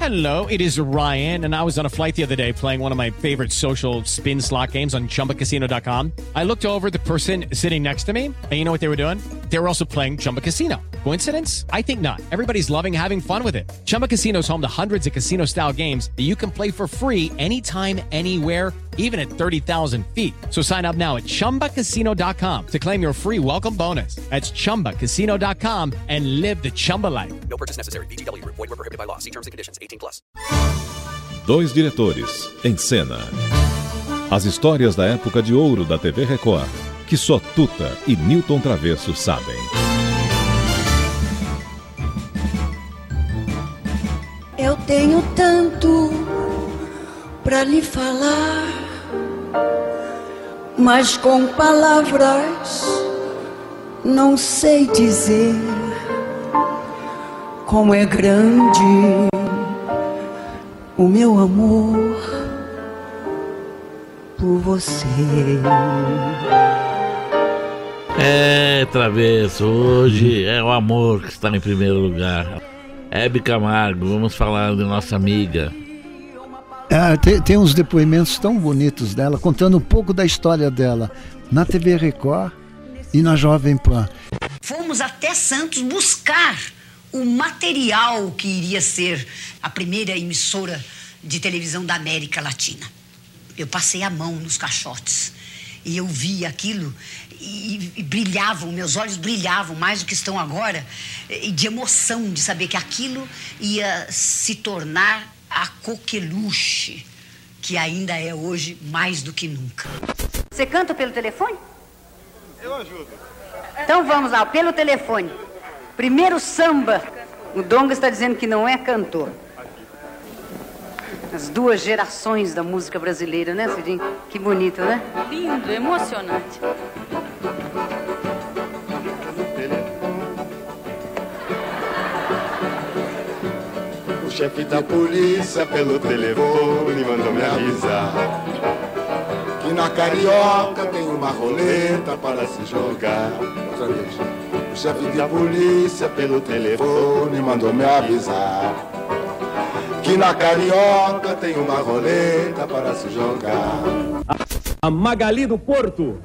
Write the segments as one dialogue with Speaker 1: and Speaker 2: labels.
Speaker 1: Hello, it is Ryan, and I was on a flight the other day playing one of my favorite social spin slot games on ChumbaCasino.com. I looked over at the person sitting next to me, and you know what they were doing? They were also playing Chumba Casino. Coincidence? I think not. Everybody's loving having fun with it. Chumba Casino is home to hundreds of casino-style games that you can play for free anytime, anywhere, even at 30,000 feet. So sign up now at ChumbaCasino.com to claim your free welcome bonus. That's ChumbaCasino.com and live the Chumba life.
Speaker 2: No purchase necessary. VGW. Void were prohibited by law. See terms and conditions. 18+.
Speaker 3: Dois diretores em cena. As histórias da época de ouro da TV Record, que só Tuta e Nilton Travesso sabem.
Speaker 4: Eu tenho tanto pra lhe falar, mas com palavras não sei dizer como é grande o meu amor por você.
Speaker 5: Travesso, hoje é o amor que está em primeiro lugar. Hebe Camargo, vamos falar de nossa amiga.
Speaker 6: Tem uns depoimentos tão bonitos dela, contando um pouco da história dela na TV Record e na Jovem Pan.
Speaker 4: Fomos até Santos buscar o material que iria ser a primeira emissora de televisão da América Latina. Eu passei a mão nos caixotes e eu vi aquilo e brilhavam, meus olhos brilhavam mais do que estão agora, de emoção de saber que aquilo ia se tornar a coqueluche, que ainda é hoje mais do que nunca.
Speaker 7: Você canta pelo telefone?
Speaker 8: Eu ajudo.
Speaker 7: Então vamos lá, pelo telefone. Primeiro samba. O Donga está dizendo que não é cantor. As duas gerações da música brasileira, né, Cidinho? Que bonito, né?
Speaker 9: Lindo, emocionante.
Speaker 8: O chefe da polícia pelo telefone mandou me avisar que na Carioca tem uma roleta para se jogar. Outra vez. O chefe da polícia pelo telefone mandou me avisar que na Carioca tem uma roleta para se jogar.
Speaker 10: A Magali do Porto.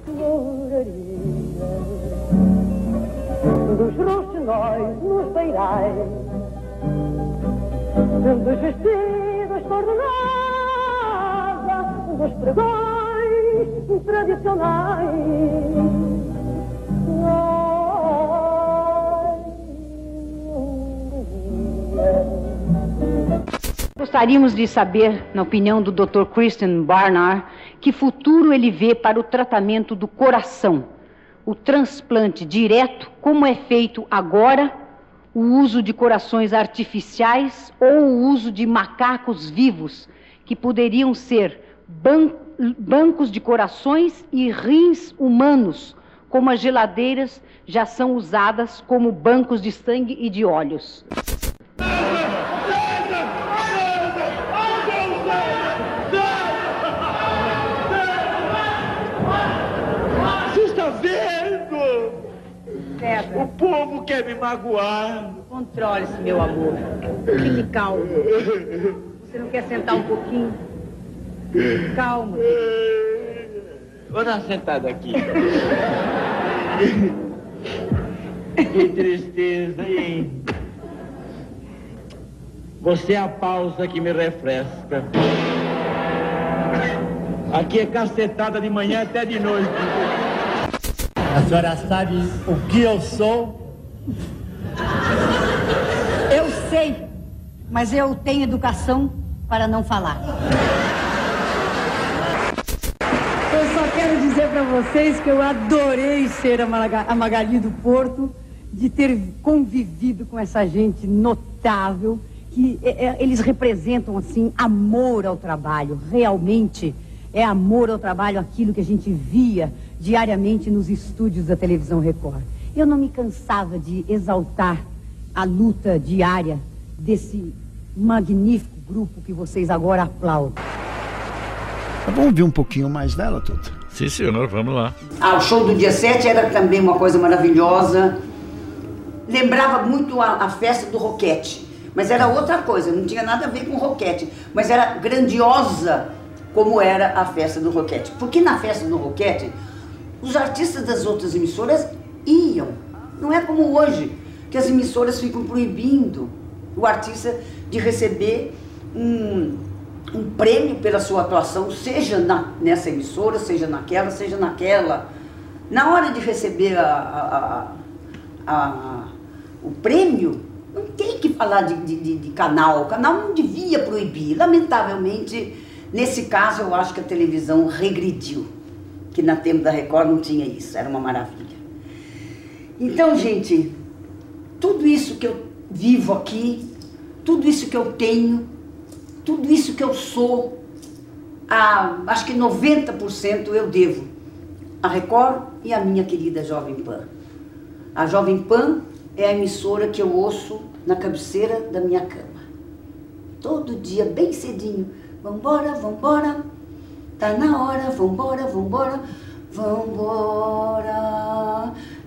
Speaker 10: Dos roxinóis nos beirais, dos vestidos cor-de-rosa, dos pregões tradicionais.
Speaker 7: Gostaríamos de saber, na opinião do Dr. Christian Barnard, que futuro ele vê para o tratamento do coração, o transplante direto, como é feito agora, o uso de corações artificiais ou o uso de macacos vivos, que poderiam ser bancos de corações e rins humanos, como as geladeiras já são usadas como bancos de sangue e de óleos.
Speaker 10: O povo quer me magoar.
Speaker 7: Controle-se, meu amor. Fique calmo. Você não quer sentar um pouquinho? Calma.
Speaker 10: Vou dar uma sentada aqui. Que tristeza, hein? Você é a pausa que me refresca. Aqui é cacetada de manhã até de noite. A senhora sabe o que eu sou?
Speaker 4: Eu sei, mas eu tenho educação para não falar.
Speaker 11: Eu só quero dizer para vocês que eu adorei ser a Magali do Porto, de ter convivido com essa gente notável, que eles representam, assim, amor ao trabalho. Realmente é amor ao trabalho aquilo que a gente via diariamente nos estúdios da televisão Record. Eu não me cansava de exaltar a luta diária desse magnífico grupo que vocês agora aplaudem.
Speaker 6: Vamos ouvir um pouquinho mais dela, Tuta?
Speaker 5: Sim, senhor, vamos lá.
Speaker 4: O show do dia 7 era também uma coisa maravilhosa. Lembrava muito a festa do Roquete, Mas era outra coisa, não tinha nada a ver com Roquete. Mas era grandiosa como era a festa do Roquete. Porque na festa do Roquete, os artistas das outras emissoras iam. Não é como hoje, que as emissoras ficam proibindo o artista de receber um prêmio pela sua atuação, seja nessa emissora, seja naquela. Na hora de receber o prêmio, não tem que falar de canal. O canal não devia proibir. Lamentavelmente, nesse caso, eu acho que a televisão regrediu. Que na tempo da Record não tinha isso. Era uma maravilha. Então, gente, tudo isso que eu vivo aqui, tudo isso que eu tenho, tudo isso que eu sou, acho que 90% eu devo à Record e à minha querida Jovem Pan. A Jovem Pan é a emissora que eu ouço na cabeceira da minha cama. Todo dia, bem cedinho. Vambora, vambora, tá na hora, vambora, vambora, vambora.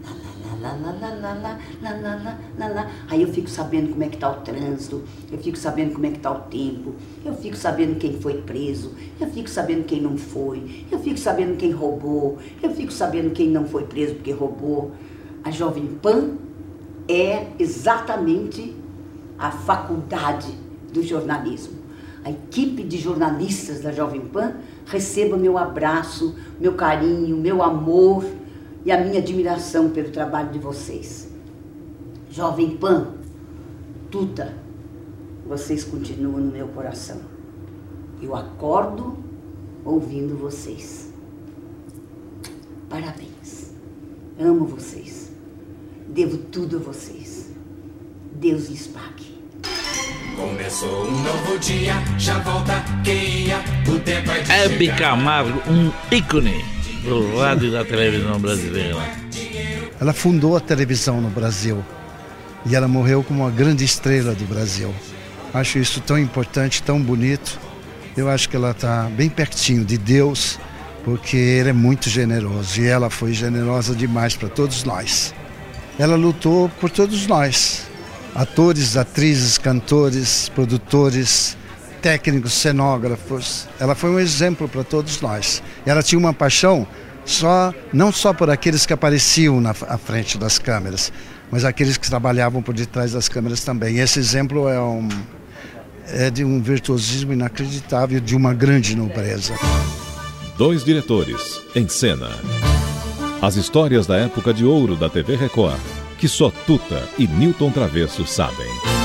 Speaker 4: Aí eu fico sabendo como é que tá o trânsito, eu fico sabendo como é que tá o tempo, eu fico sabendo quem foi preso, eu fico sabendo quem não foi, eu fico sabendo quem roubou, eu fico sabendo quem não foi preso porque roubou. A Jovem Pan é exatamente a faculdade do jornalismo. A equipe de jornalistas da Jovem Pan receba meu abraço, meu carinho, meu amor e a minha admiração pelo trabalho de vocês. Jovem Pan, Tuta, vocês continuam no meu coração. Eu acordo ouvindo vocês. Parabéns. Amo vocês. Devo tudo a vocês. Deus lhes pague.
Speaker 12: Começou um novo dia, já volta quem ia, o tempo é de
Speaker 5: Hebe Camargo, um ícone do rádio da televisão brasileira.
Speaker 6: Ela fundou a televisão no Brasil e ela morreu como uma grande estrela do Brasil. Acho isso tão importante, tão bonito. Eu acho que ela está bem pertinho de Deus, porque Ele é muito generoso e ela foi generosa demais para todos nós. Ela lutou por todos nós, atores, atrizes, cantores, produtores, técnicos, cenógrafos. Ela foi um exemplo para todos nós. Ela tinha uma paixão não só por aqueles que apareciam à frente das câmeras, mas aqueles que trabalhavam por detrás das câmeras também. Esse exemplo é de um virtuosismo inacreditável, de uma grande nobreza.
Speaker 3: Dois diretores em cena. As histórias da época de ouro da TV Record, que só Tuta e Nilton Travesso sabem.